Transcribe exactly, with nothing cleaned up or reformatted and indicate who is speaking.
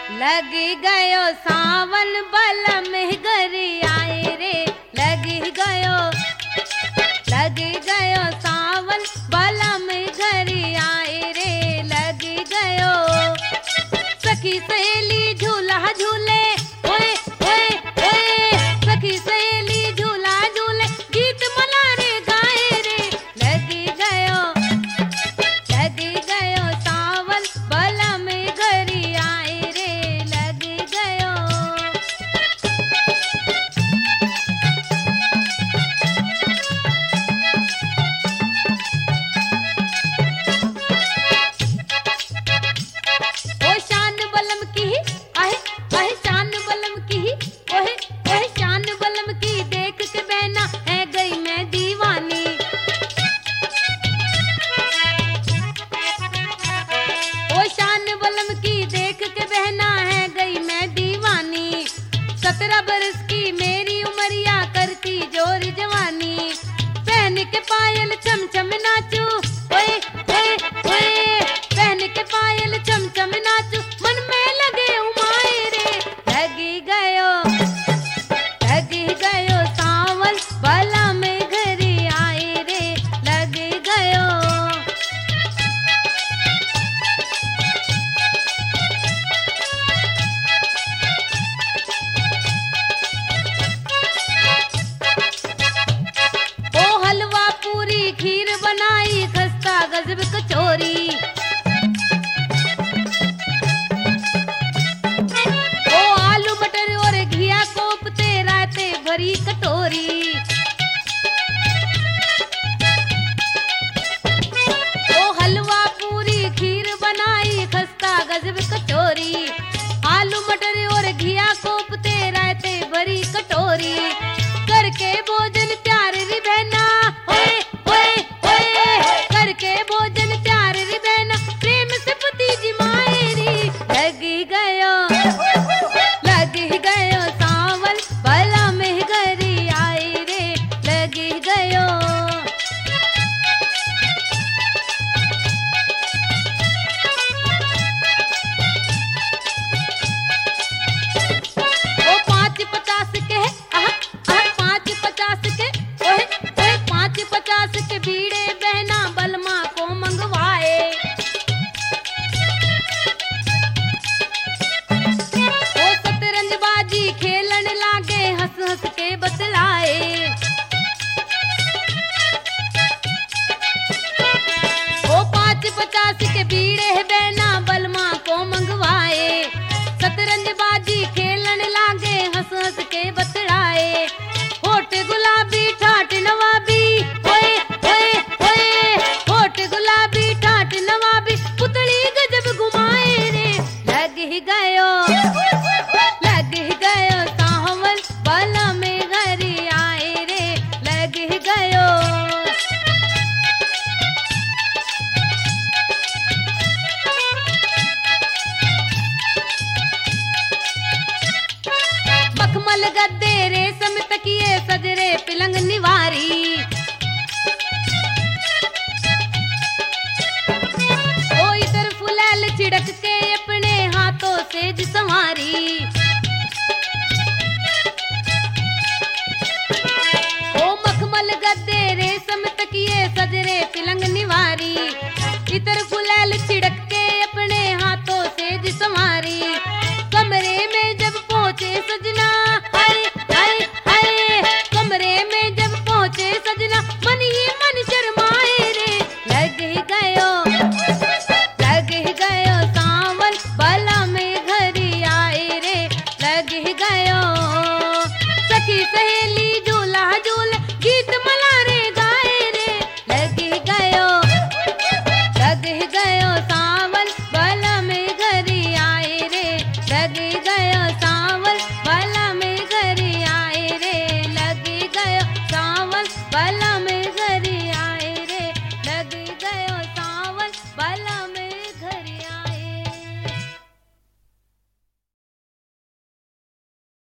Speaker 1: लगी गयो सावन बलम घर आए रे, लगी गयो लगी गयो सावन बलम घर आए रे, लगी गयो सखी सहेली झूला झूले, ओए ओए ओए सखी सहेली झूला झूले, गीत मलारे गाए रे, लगी गयो लगी गयो सावन बलम घर आए रे, लगी गयो। ओ शान बलम की आहे आहे शान बलम की ओहे ओहे शान बलम की देख के बहना है गई मैं दीवानी। ओ शान बलम की देख के बहना है गई मैं दीवानी। सत्रह बरस की मेरी उमरिया करती जोर जवानी। पहन के पायल चम चम नाचू, ओए ओए ओए पहन के पायल चम चम नाचू, मन में लगे उमाए रे, लगी गयो लगी गयो सावन बलम घर आए रे, लगी गयो। ओ हलवा पूरी खीर बनाई, खस्ता गजब कचौरी। ओ आलू मटर और घिया कोफ्ते रायते भरी कटोरी। ओ हलवा पूरी खीर बनाई, खस्ता गजब कचौरी। आलू मटर और घिया कोफ्ते रायते भरी कटोरी। करके भोजन प्यार री बहना, ओए ओए ओए करके भोजन प्यार री बहना, प्रेम से पति जी मायरी, लगी गयो लगी गयो सावन बलम घर आए रे, लगी गयो। ओ पाँच पचास के आह आह पाँच पचास के ओए ओए पाँच पचास के बीड़े बहना बलमा को मंगवाए। ओ शतरंज बाजी खेलन लागे, हंस हंस के बतलाए। ओ पाँच पचास के बीड़े बहना बलमा को मंगवाए। शतरंज बाजी खेलन लागे, हंस हंस के बतलाए। होठ गुलाबी ठाट नवाबी, ओए ओए ओए होठ गुलाबी ठाट नवाबी, पुतली गजब घुमाए रे, लगी गयो लगी गयो सावन बलम घर आए रे, लगी गयो। मखमल गद्दे रेशम तकिए सजरे पिलंग निवारी।